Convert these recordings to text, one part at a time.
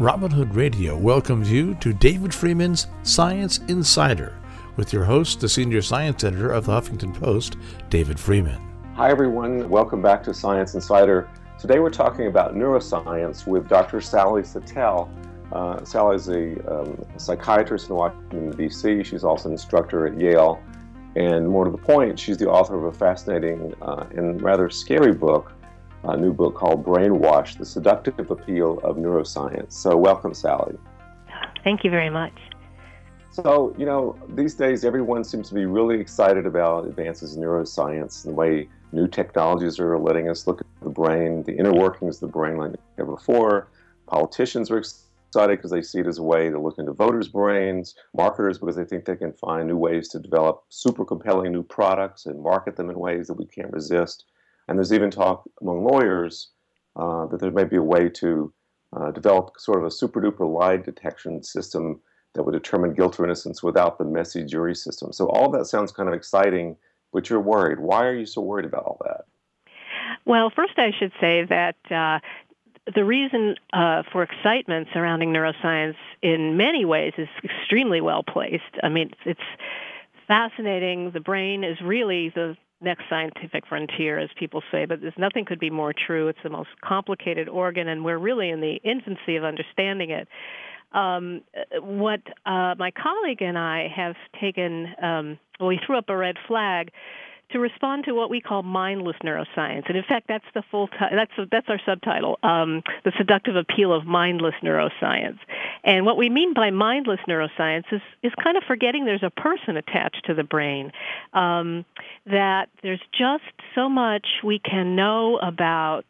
Robin Hood Radio welcomes you to David Freeman's Science Insider with your host, the senior science editor of the Huffington Post, David Freeman. Hi, everyone. Welcome back to Science Insider. Today we're talking about neuroscience with Dr. Sally Satel. Sally is a psychiatrist in Washington, D.C. She's also an instructor at Yale. And more to the point, she's the author of a fascinating and rather scary book, a new book called Brainwash, The Seductive Appeal of Neuroscience. So welcome, Sally. Thank you very much. So, these days everyone seems to be really excited about advances in neuroscience and the way new technologies are letting us look at the brain, the inner workings of the brain like never before. Politicians are excited because they see it as a way to look into voters' brains, marketers because they think they can find new ways to develop super compelling new products and market them in ways that we can't resist. And there's even talk among lawyers that there may be a way to develop sort of a super-duper lie detection system that would determine guilt or innocence without the messy jury system. So all that sounds kind of exciting, but you're worried. Why are you so worried about all that? Well, first I should say that the reason for excitement surrounding neuroscience in many ways is extremely well placed. I mean, it's fascinating. The brain is really the next scientific frontier, as people say, but nothing could be more true. It's the most complicated organ, and we're really in the infancy of understanding it. What my colleague and I have taken, we threw up a red flag to respond to what we call mindless neuroscience. And in fact, that's the full that's our subtitle, The Seductive Appeal of Mindless Neuroscience. And what we mean by mindless neuroscience is kind of forgetting there's a person attached to the brain, that there's just so much we can know about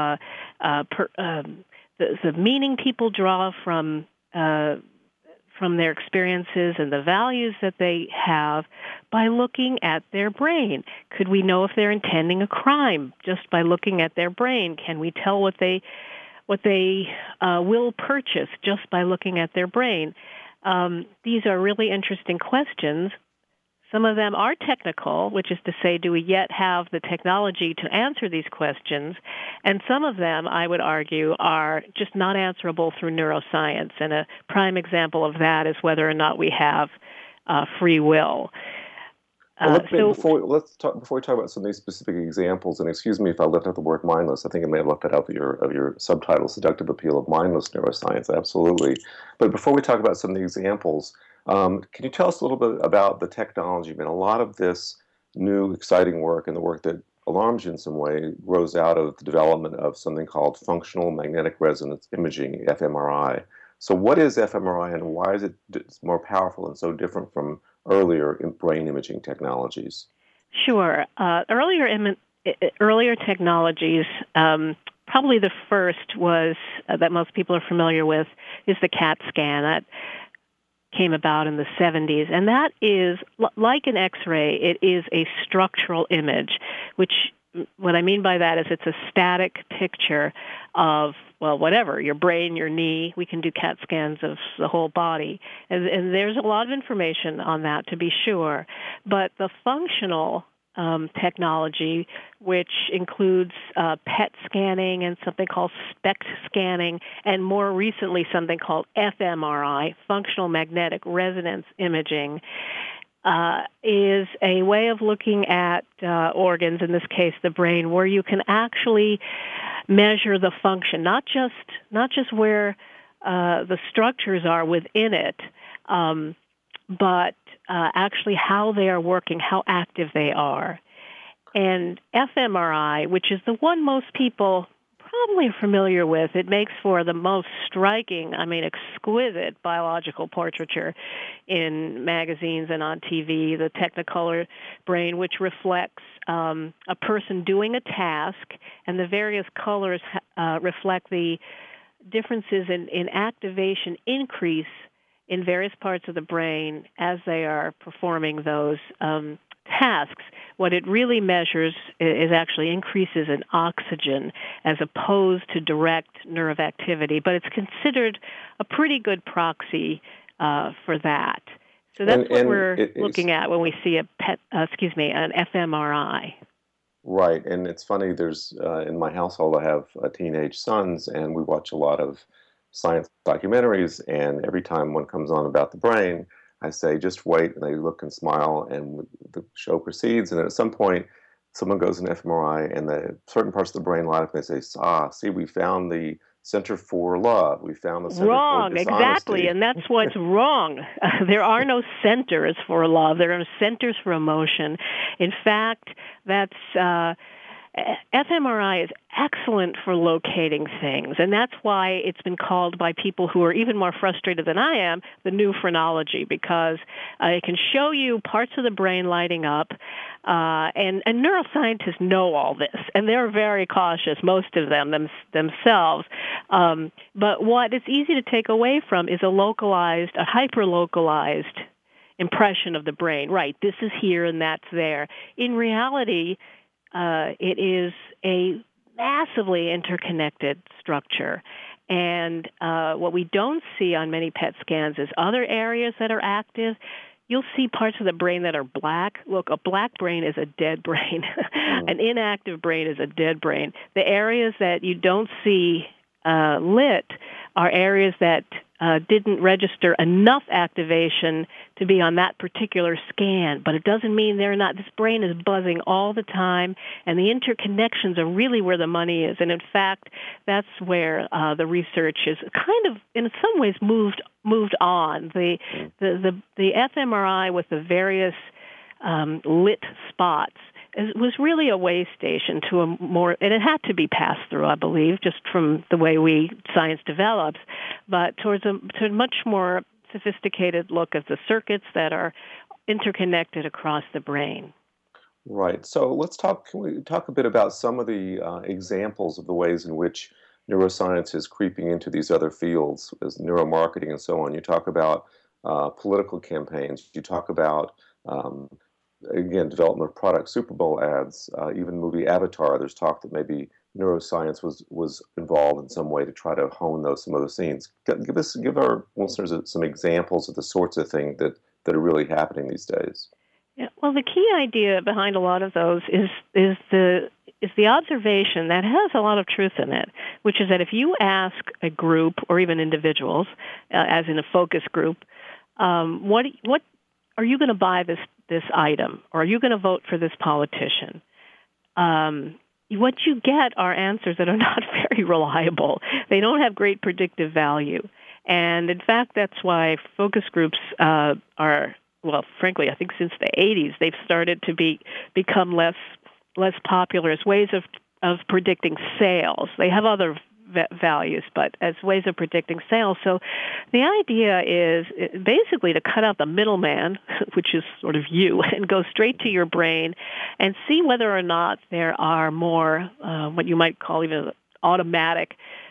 the meaning people draw from their experiences and the values that they have by looking at their brain. Could we know if they're intending a crime just by looking at their brain? Can we tell what they will purchase just by looking at their brain? These are really interesting questions. Some of them are technical, which is to say, do we yet have the technology to answer these questions? And some of them, I would argue, are just not answerable through neuroscience. And a prime example of that is whether or not we have free will. Before we talk about some of these specific examples, and excuse me if I left out the word mindless. I think I may have left that out of your subtitle, Seductive Appeal of Mindless Neuroscience. Absolutely. But before we talk about some of the examples, can you tell us a little bit about the technology? I mean, a lot of this new exciting work and the work that alarms you in some way grows out of the development of something called functional magnetic resonance imaging, fMRI. So what is fMRI and why is it more powerful and so different from earlier brain imaging technologies? Sure. Earlier technologies, probably the first was that most people are familiar with is the CAT scan. That came about in the 70s, and that is, like an X-ray, it is a structural image, which what I mean by that is it's a static picture of, well, whatever, your brain, your knee. We can do CAT scans of the whole body, and there's a lot of information on that, to be sure, but the functional technology, which includes PET scanning and something called SPECT scanning, and more recently something called fMRI, functional magnetic resonance imaging, is a way of looking at organs, in this case the brain, where you can actually measure the function, not just where the structures are within it, but actually how they are working, how active they are. And fMRI, which is the one most people probably are familiar with, it makes for the most striking, exquisite biological portraiture in magazines and on TV, the Technicolor brain, which reflects a person doing a task, and the various colors reflect the differences in activation increase in various parts of the brain as they are performing those tasks. What it really measures is actually increases in oxygen as opposed to direct nerve activity, but it's considered a pretty good proxy for that. So that's what we're looking at when we see an fMRI. Right, and it's funny, there's in my household I have teenage sons, and we watch a lot of science documentaries, and every time one comes on about the brain, I say, just wait, and they look and smile, and the show proceeds, and at some point, someone goes in fMRI, and the certain parts of the brain light up, and they say, see, we found the center for love. We found the center for dishonesty. Exactly, and that's what's wrong. There are no centers for love. There are centers for emotion. In fact, that's fMRI is excellent for locating things, and that's why it's been called by people who are even more frustrated than I am the new phrenology, because it can show you parts of the brain lighting up, and neuroscientists know all this, and they're very cautious, most of them themselves. But what is easy to take away from is a hyper-localized impression of the brain. Right, this is here and that's there. In reality, it is a massively interconnected structure. And what we don't see on many PET scans is other areas that are active. You'll see parts of the brain that are black. Look, a black brain is a dead brain. An inactive brain is a dead brain. The areas that you don't see lit are areas that didn't register enough activation to be on that particular scan, but it doesn't mean they're not. This brain is buzzing all the time, and the interconnections are really where the money is. And in fact, that's where the research is kind of, in some ways, moved on. The fMRI with the various lit spots was really a way station to a more, and it had to be passed through, I believe, just from the way science develops, but to a much more sophisticated look at the circuits that are interconnected across the brain. Right. So can we talk a bit about some of the examples of the ways in which neuroscience is creeping into these other fields, as neuromarketing and so on. You talk about political campaigns. You talk about again, development of product, Super Bowl ads, even the movie Avatar. There's talk that maybe neuroscience was involved in some way to try to hone some of those scenes. Give our listeners some examples of the sorts of things that are really happening these days. Yeah, well, the key idea behind a lot of those is the observation that has a lot of truth in it, which is that if you ask a group or even individuals, as in a focus group, what are you going to buy this item, or are you going to vote for this politician? What you get are answers that are not very reliable. They don't have great predictive value. And in fact, that's why focus groups are, well, frankly, I think since the 80s, they've started to become less popular as ways of predicting sales. They have other values, but as ways of predicting sales. So the idea is basically to cut out the middleman, which is sort of you, and go straight to your brain and see whether or not there are more what you might call even automatic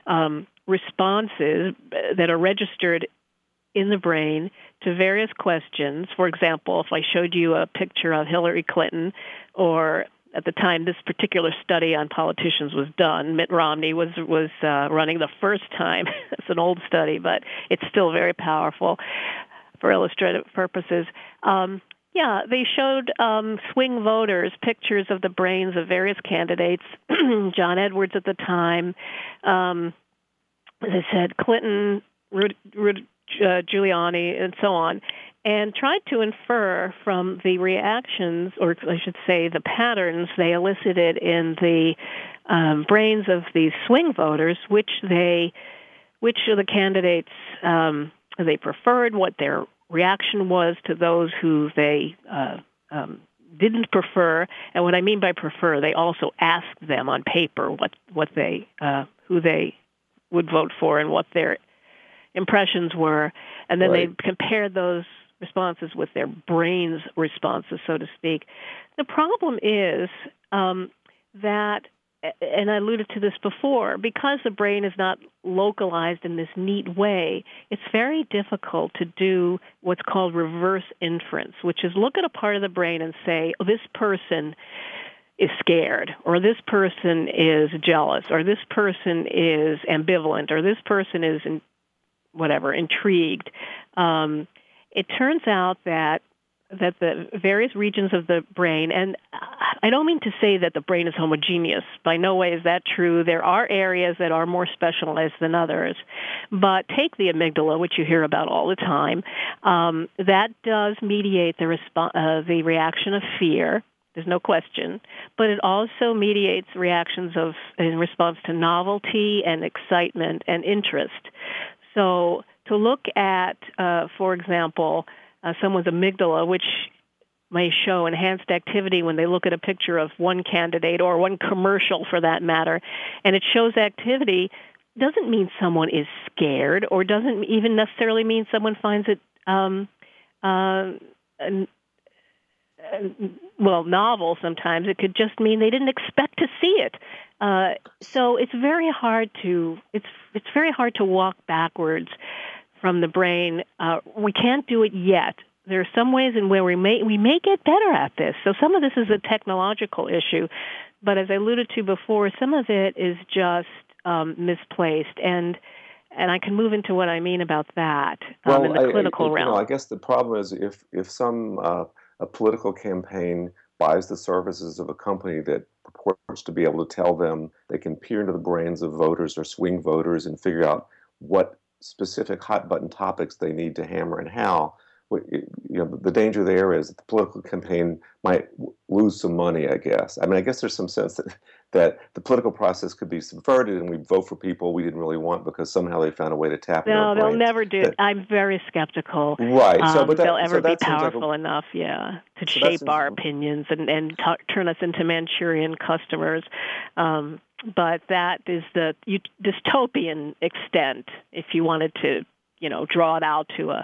responses that are registered in the brain to various questions. For example, if I showed you a picture of Hillary Clinton, or at the time this particular study on politicians was done, Mitt Romney was running the first time. It's an old study, but it's still very powerful for illustrative purposes. They showed swing voters pictures of the brains of various candidates. John Edwards at the time, as I said, Clinton, Giuliani, and so on, and tried to infer from the reactions, or I should say the patterns they elicited in the brains of these swing voters, which of the candidates they preferred, what their reaction was to those who they didn't prefer. And what I mean by prefer, they also asked them on paper who they would vote for and what their impressions were, and then they compared those responses with their brain's responses, so to speak. The problem is that, and I alluded to this before, because the brain is not localized in this neat way, it's very difficult to do what's called reverse inference, which is look at a part of the brain and say, oh, this person is scared, or this person is jealous, or this person is ambivalent, or this person is intrigued. It turns out that the various regions of the brain, and I don't mean to say that the brain is homogeneous. By no way is that true. There are areas that are more specialized than others. But take the amygdala, which you hear about all the time. That does mediate the reaction of fear. There's no question. But it also mediates reactions in response to novelty and excitement and interest. So to look at, for example, someone's amygdala, which may show enhanced activity when they look at a picture of one candidate or one commercial for that matter, and it shows activity, doesn't mean someone is scared or doesn't even necessarily mean someone finds it novel sometimes. It could just mean they didn't expect to see it. So it's very hard to walk backwards from the brain. We can't do it yet. There are some ways in where we may get better at this. So some of this is a technological issue, but as I alluded to before, some of it is just misplaced. And I can move into what I mean about that in the clinical realm. I guess the problem is if some a political campaign buys the services of a company that purports to be able to tell them they can peer into the brains of voters or swing voters and figure out what specific hot button topics they need to hammer and how. The danger there is that the political campaign might lose some money, I guess. I mean, I guess there's some sense that the political process could be subverted and we vote for people we didn't really want because somehow they found a way to tap into our brains. No, they'll never do it. I'm very skeptical. Right. They'll ever be powerful enough, to shape our opinions and turn us into Manchurian customers. But that is the dystopian extent, if you wanted to, draw it out to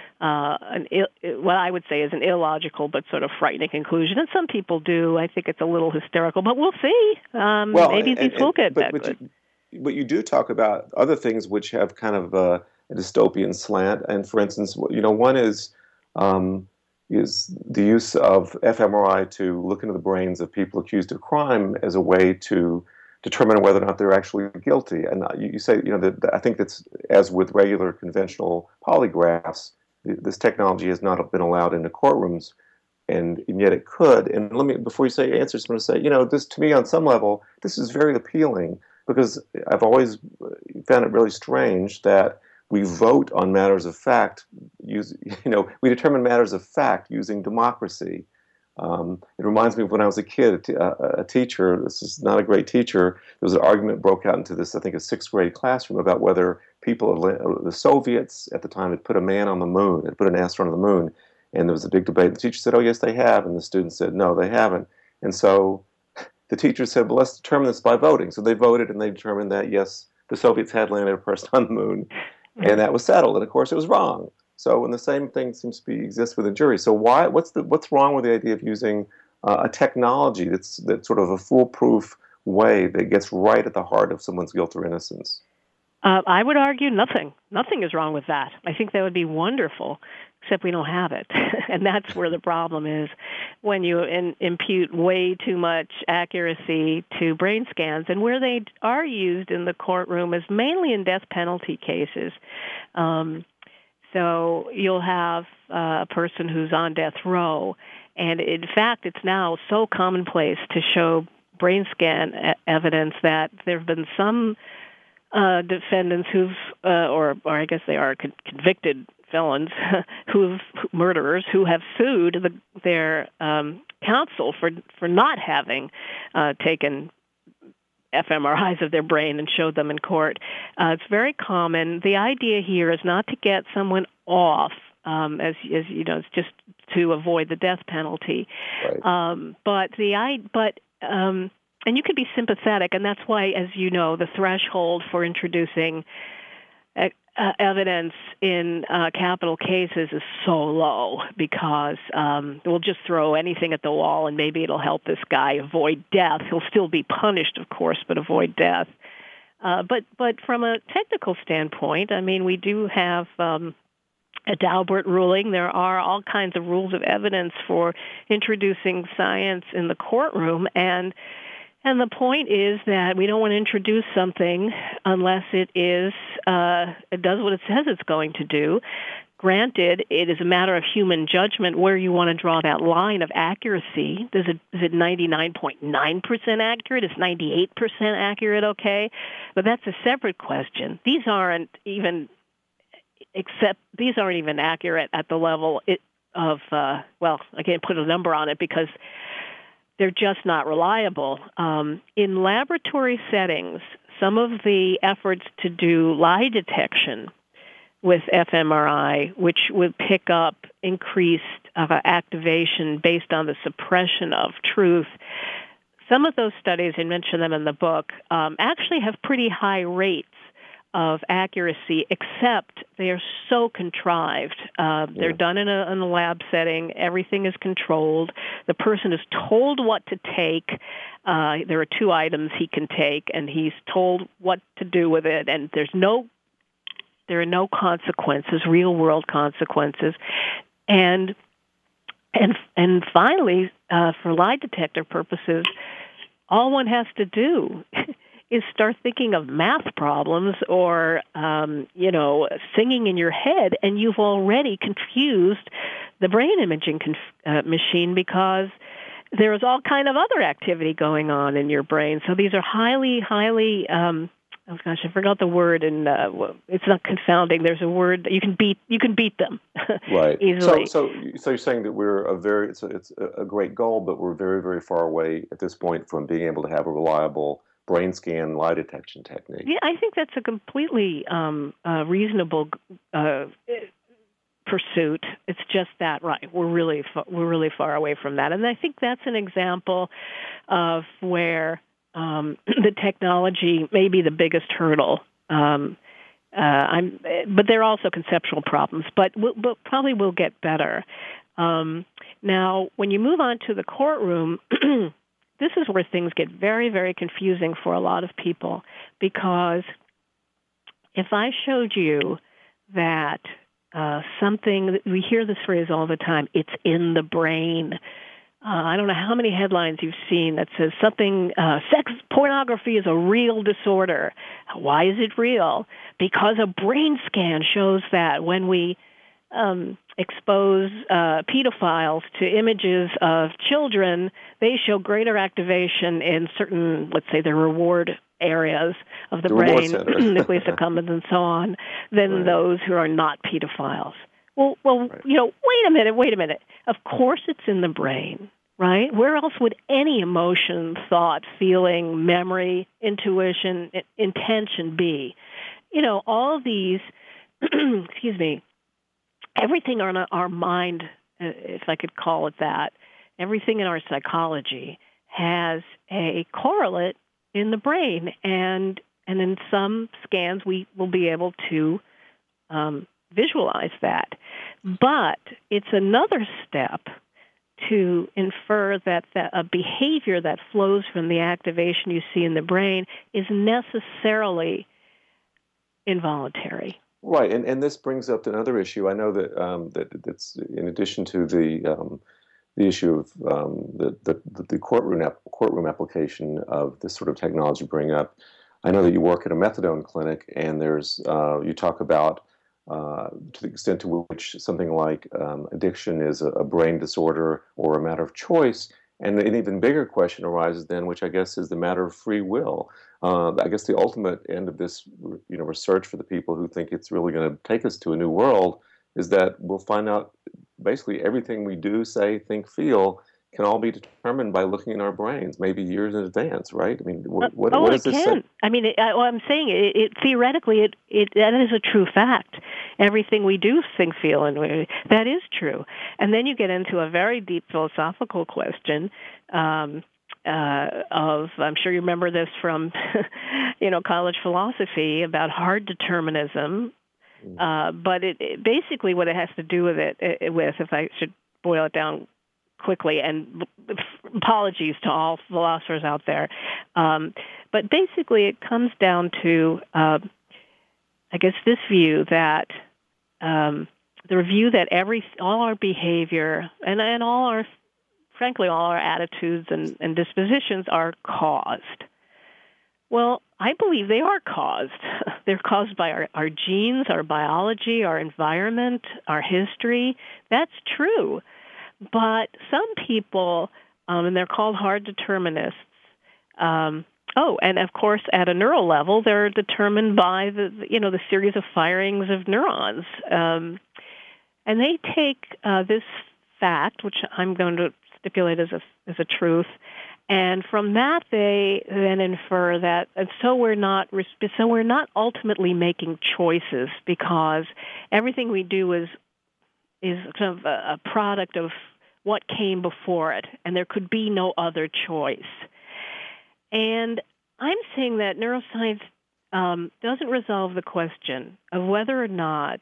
what I would say is an illogical but sort of frightening conclusion. And some people do. I think it's a little hysterical, but we'll see. Maybe these will get that good. But you do talk about other things which have kind of a dystopian slant. And for instance, one is the use of fMRI to look into the brains of people accused of crime as a way to determine whether or not they're actually guilty. And you say, that I think that's, as with regular conventional polygraphs, this technology has not been allowed into courtrooms, and yet it could. And let me, before you say answers, I'm going to say, this to me on some level, this is very appealing because I've always found it really strange that we vote on matters of fact. We determine matters of fact using democracy. It reminds me of when I was a kid, a teacher, this is not a great teacher, there was an argument broke out into this, I think, a sixth grade classroom about whether the Soviets at the time had put a man on the moon, had put an astronaut on the moon, and there was a big debate. The teacher said, oh, yes, they have, and the student said, no, they haven't. And so the teacher said, well, let's determine this by voting. So they voted, and they determined that, yes, the Soviets had landed a person on the moon, and that was settled. And, of course, it was wrong. So, and the same thing seems to exist with a jury. So, what's wrong with the idea of using a technology that's sort of a foolproof way that gets right at the heart of someone's guilt or innocence? I would argue nothing. Nothing is wrong with that. I think that would be wonderful, except we don't have it. And that's where the problem is when you impute way too much accuracy to brain scans. And where they are used in the courtroom is mainly in death penalty cases. So you'll have a person who's on death row, and in fact, it's now so commonplace to show brain scan evidence that there have been some defendants or I guess they are convicted felons, murderers, who have sued their counsel for not having taken fMRIs of their brain and showed them in court. It's very common. The idea here is not to get someone off, as you know, it's just to avoid the death penalty. Right. And you could be sympathetic, and that's why, as you know, the threshold for introducing evidence in capital cases is so low because we'll just throw anything at the wall and maybe it'll help this guy avoid death. He'll still be punished, of course, but avoid death. But from a technical standpoint, I mean, we do have a Daubert ruling. There are all kinds of rules of evidence for introducing science in the courtroom, and the point is that we don't want to introduce something unless it does what it says it's going to do. Granted, it is a matter of human judgment where you want to draw that line of accuracy. Is it 99.9% accurate? Is 98% accurate okay? But that's a separate question. These aren't even accurate at the level of, well, I can't put a number on it because they're just not reliable. In laboratory settings, some of the efforts to do lie detection with fMRI, which would pick up increased activation based on the suppression of truth. Some of those studies, I mentioned them in the book, actually have pretty high rates of accuracy, except they are so contrived. They're done in a lab setting. Everything is controlled. The person is told what to take. There are 2 items he can take, and he's told what to do with it, and there are no consequences, real-world consequences. And finally, for lie detector purposes, all one has to do is start thinking of math problems or, singing in your head, and you've already confused the brain imaging machine because there is all kind of other activity going on in your brain. So these are highly oh gosh, I forgot the word, and it's not confounding. There's a word that you can beat them right easily. So you're saying that it's a great goal, but we're very, very far away at this point from being able to have a reliable brain scan lie detection technique. Yeah, I think that's a completely reasonable pursuit. It's just that, right? We're really far away from that, and I think that's an example of where the technology may be the biggest hurdle. But there are also conceptual problems, but probably will get better. Now, when you move on to the courtroom, this is where things get very, very confusing for a lot of people, because if I showed you that something, we hear this phrase all the time, it's in the brain. I don't know how many headlines you've seen that says something, sex pornography is a real disorder. Why is it real? Because a brain scan shows that when we expose pedophiles to images of children, they show greater activation in certain, let's say, the reward areas of the brain, nucleus accumbens and so on, than those who are not pedophiles. Well, wait a minute. Of course it's in the brain, right? Where else would any emotion, thought, feeling, memory, intuition, intention be? All of these, excuse me, everything on our mind, if I could call it that, everything in our psychology has a correlate in the brain, and in some scans we will be able to visualize that. But it's another step to infer that a behavior that flows from the activation you see in the brain is necessarily involuntary. Right, and this brings up another issue. I know that that's in addition to the issue of the courtroom application of this sort of technology bring up. I know that you work at a methadone clinic, and there's you talk about to the extent to which something like addiction is a brain disorder or a matter of choice. And an even bigger question arises then, which I guess is the matter of free will. I guess the ultimate end of this, research for the people who think it's really going to take us to a new world is that we'll find out basically everything we do, say, think, feel can all be determined by looking in our brains, maybe years in advance, right? I mean, what does this say? I mean, I'm saying it theoretically, that is a true fact. Everything we do think, feel, and that is true. And then you get into a very deep philosophical question of, I'm sure you remember this from, college philosophy about hard determinism. But basically what it has to do with if I should boil it down quickly, and apologies to all philosophers out there, but basically it comes down to, I guess, this view that the view that all our behavior and frankly all our attitudes and dispositions are caused. Well, I believe they are caused. They're caused by our genes, our biology, our environment, our history. That's true. But some people, and they're called hard determinists. And of course, at a neural level, they're determined by the series of firings of neurons. And they take this fact, which I'm going to stipulate as a truth, and from that they then infer that, and so we're not ultimately making choices, because everything we do is kind of a product of what came before it, and there could be no other choice. And I'm saying that neuroscience doesn't resolve the question of whether or not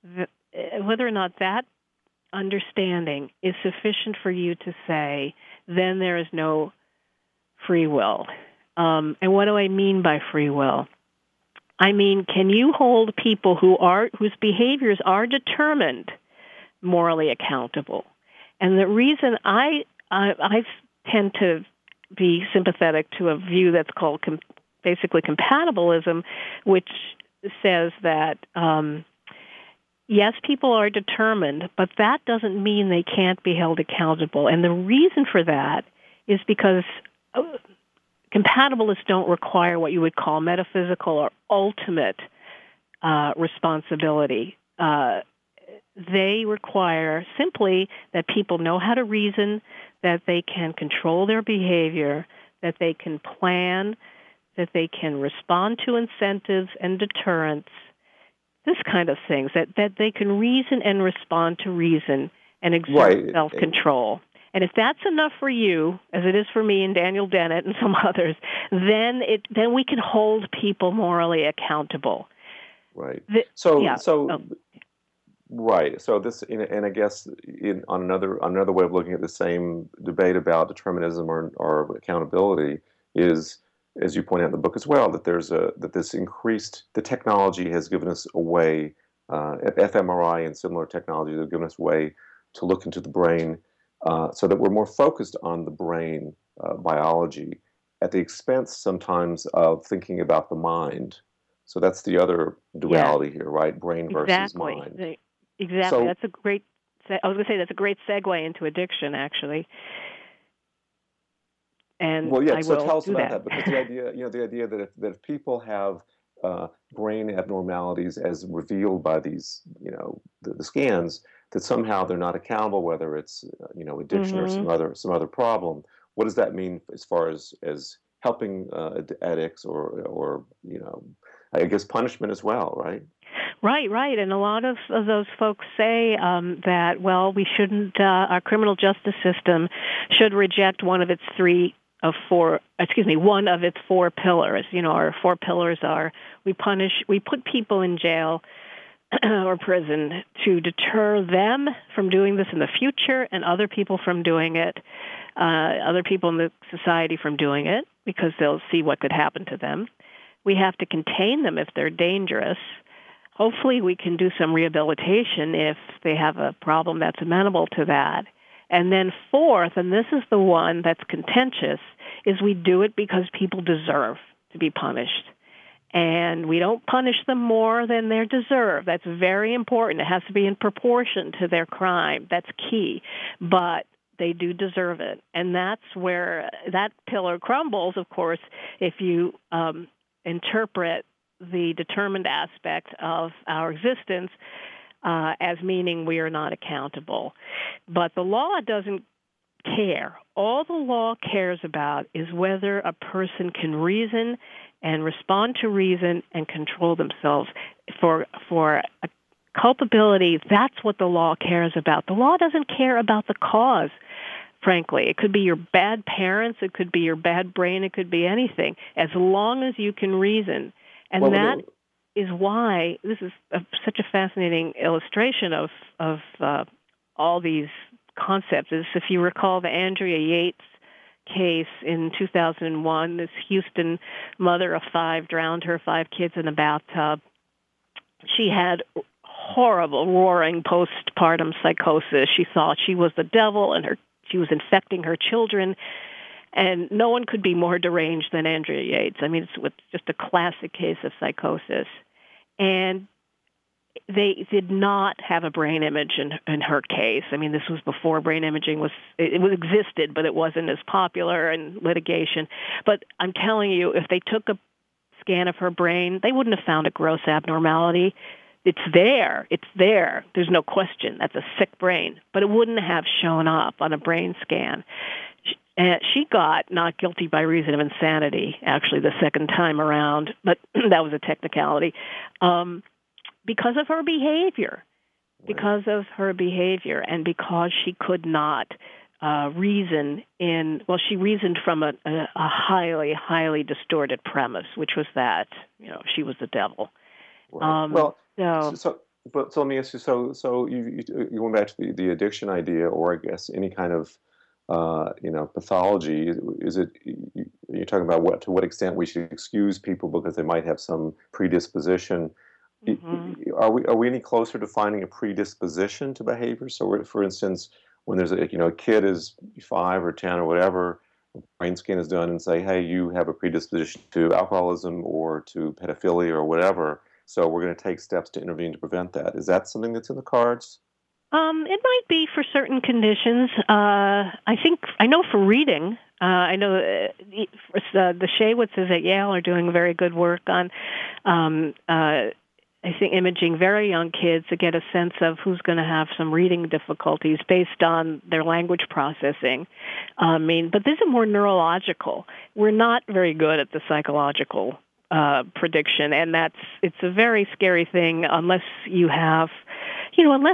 that understanding is sufficient for you to say, then there is no free will. And what do I mean by free will? I mean, can you hold people whose behaviors are determined morally accountable? And the reason I tend to be sympathetic to a view that's called basically compatibilism, which says that yes, people are determined, but that doesn't mean they can't be held accountable. And the reason for that is because compatibilists don't require what you would call metaphysical or ultimate responsibility. They require simply that people know how to reason, that they can control their behavior, that they can plan, that they can respond to incentives and deterrents, this kind of things, that they can reason and respond to reason and exert self-control. And if that's enough for you, as it is for me and Daniel Dennett and some others, then we can hold people morally accountable. Right. Right. So this, and I guess on another way of looking at the same debate about determinism or accountability is, as you point out in the book as well, that the technology has given us a way, fMRI and similar technologies have given us a way to look into the brain, so that we're more focused on the brain biology at the expense sometimes of thinking about the mind. So that's the other duality here, right? Brain versus mind. Exactly. So, that's a great segue into addiction, actually. And so tell us about that, because the idea that if people have brain abnormalities as revealed by these, the scans, that somehow they're not accountable, whether it's addiction or some other problem. What does that mean as far as helping addicts or I guess punishment as well, right? Right. And a lot of those folks say that, well, we shouldn't, our criminal justice system should reject one of its four pillars. Our four pillars are we put people in jail or prison to deter them from doing this in the future and other people from doing it, other people in the society from doing it, because they'll see what could happen to them. We have to contain them if they're dangerous. Hopefully we can do some rehabilitation if they have a problem that's amenable to that. And then fourth, and this is the one that's contentious, is we do it because people deserve to be punished. And we don't punish them more than they deserve. That's very important. It has to be in proportion to their crime. That's key. But they do deserve it. And that's where that pillar crumbles, of course, if you interpret the determined aspect of our existence as meaning we are not accountable. But the law doesn't care. All the law cares about is whether a person can reason and respond to reason and control themselves. For a culpability, that's what the law cares about. The law doesn't care about the cause, frankly. It could be your bad parents, it could be your bad brain, it could be anything, as long as you can reason. And that is why this is such a fascinating illustration of all these concepts. If you recall the Andrea Yates case in 2001, this Houston mother of 5 drowned her 5 kids in a bathtub. She had horrible, roaring postpartum psychosis. She thought she was the devil and she was infecting her children. And no one could be more deranged than Andrea Yates. I mean, it's just a classic case of psychosis. And they did not have a brain image in her case. I mean, this was before brain imaging existed, but it wasn't as popular in litigation. But I'm telling you, if they took a scan of her brain, they wouldn't have found a gross abnormality. It's there. It's there. There's no question. That's a sick brain. But it wouldn't have shown up on a brain scan. She got not guilty by reason of insanity, actually, the second time around, but that was a technicality. Because of her behavior, and because she could not reason she reasoned from a highly, highly distorted premise, which was that, she was the devil. Right. So let me ask you, so you went back to the addiction idea, or I guess any kind of, pathology. Is it, you're talking about to what extent we should excuse people because they might have some predisposition. Mm-hmm. Are we any closer to finding a predisposition to behavior? So, for instance, when there's a kid is 5 or 10 or whatever, a brain scan is done and say, hey, you have a predisposition to alcoholism or to pedophilia or whatever, so we're going to take steps to intervene to prevent that. Is that something that's in the cards? It might be for certain conditions. I know for reading. I know the Shaywitzes at Yale are doing very good work on I think imaging very young kids to get a sense of who's going to have some reading difficulties based on their language processing. But this is more neurological. We're not very good at the psychological prediction, and it's a very scary thing unless you have, unless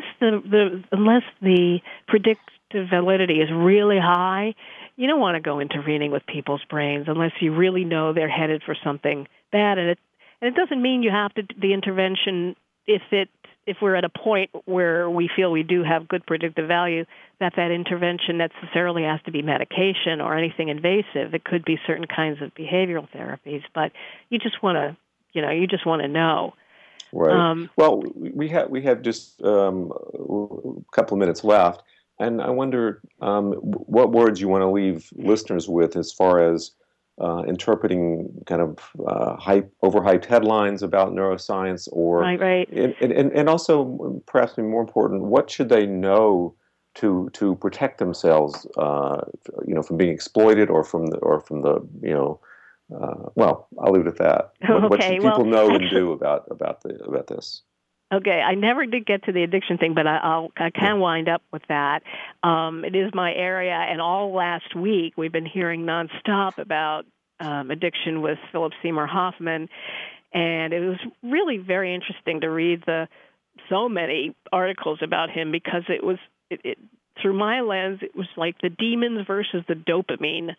the predictive validity is really high. You don't want to go intervening with people's brains unless you really know they're headed for something bad, and it doesn't mean you have to do the intervention if we're at a point where we feel we do have good predictive value, that intervention necessarily has to be medication or anything invasive. It could be certain kinds of behavioral therapies, but you just want to know. Right. Well, we have just a couple of minutes left, and I wonder what words you want to leave listeners with as far as interpreting kind of overhyped headlines about neuroscience, or right. And also, perhaps more important, what should they know to protect themselves, from being exploited or from the well, I'll leave it at that. What should people know and do about this? Okay, I never did get to the addiction thing, but I can wind up with that. It is my area, and all last week we've been hearing nonstop about addiction with Philip Seymour Hoffman, and it was really very interesting to read so many articles about him, because it was through my lens, it was like the demons versus the dopamine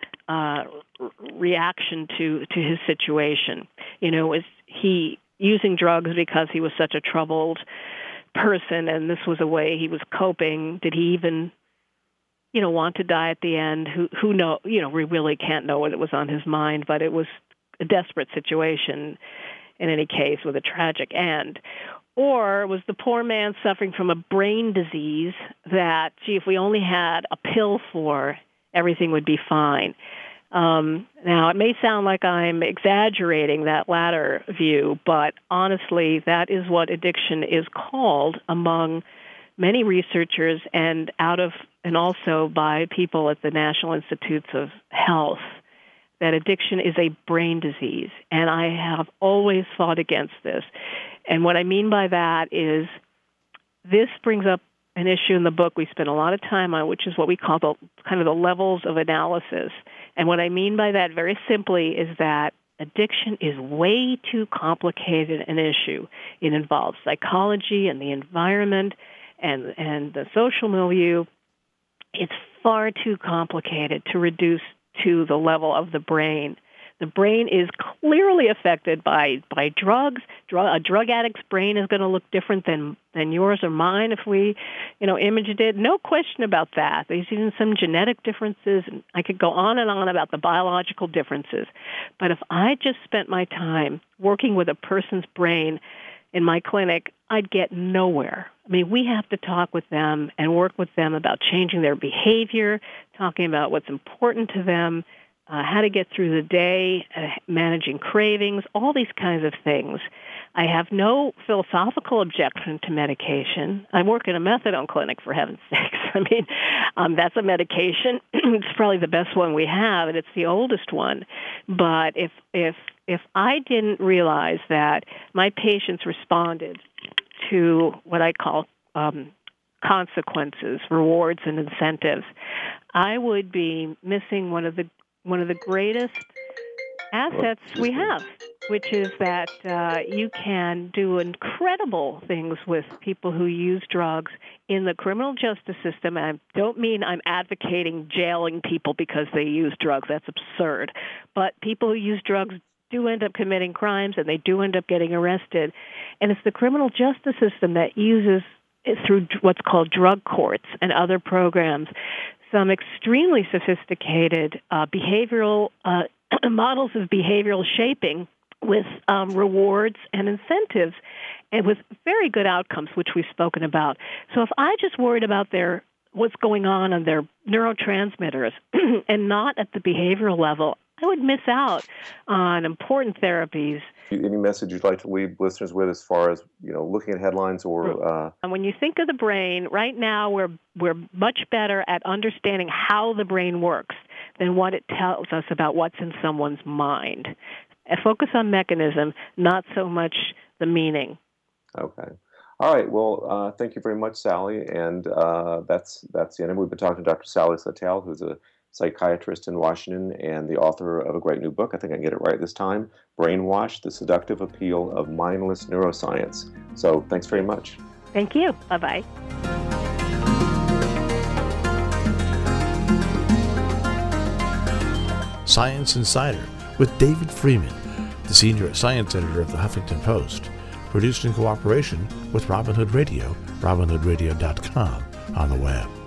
reaction to his situation. Was he using drugs because he was such a troubled person, and this was a way he was coping? Did he even, want to die at the end? Who know? We really can't know what was on his mind, but it was a desperate situation in any case, with a tragic end. Or was the poor man suffering from a brain disease that, if we only had a pill for, everything would be fine? Now, it may sound like I'm exaggerating that latter view, but honestly, that is what addiction is called among many researchers and also by people at the National Institutes of Health, that addiction is a brain disease. And I have always fought against this. And what I mean by that is this brings up an issue in the book we spent a lot of time on, which is what we call the levels of analysis. And what I mean by that very simply is that addiction is way too complicated an issue. It involves psychology and the environment and the social milieu. It's far too complicated to reduce to the level of the brain. The brain is clearly affected by drugs. A drug addict's brain is going to look different than yours or mine if we, imaged it. No question about that. There's even some genetic differences, and I could go on and on about the biological differences. But if I just spent my time working with a person's brain in my clinic, I'd get nowhere. I mean, we have to talk with them and work with them about changing their behavior, talking about what's important to them, how to get through the day, managing cravings, all these kinds of things. I have no philosophical objection to medication. I work in a methadone clinic, for heaven's sakes. I mean, that's a medication. It's probably the best one we have, and it's the oldest one. But if I didn't realize that my patients responded to what I call consequences, rewards, and incentives, I would be missing one of the greatest assets we have, which is that you can do incredible things with people who use drugs in the criminal justice system. And I don't mean I'm advocating jailing people because they use drugs. That's absurd. But people who use drugs do end up committing crimes, and they do end up getting arrested. And it's the criminal justice system that uses, through what's called drug courts and other programs, some extremely sophisticated behavioral models of behavioral shaping with rewards and incentives, and with very good outcomes, which we've spoken about. So if I just worried about what's going on their neurotransmitters and not at the behavioral level, I would miss out on important therapies. Any message you'd like to leave listeners with as far as, looking at headlines or... And when you think of the brain, right now we're much better at understanding how the brain works than what it tells us about what's in someone's mind. Focus on mechanism, not so much the meaning. Okay. All right. Well, thank you very much, Sally. And that's the end. We've been talking to Dr. Sally Satel, who's a psychiatrist in Washington and the author of a great new book. I think I can get it right this time. Brainwash: The Seductive Appeal of Mindless Neuroscience. So thanks very much. Thank you. Bye-bye. Science Insider with David Freeman, the senior science editor of the Huffington Post, produced in cooperation with Robin Hood Radio, robinhoodradio.com on the web.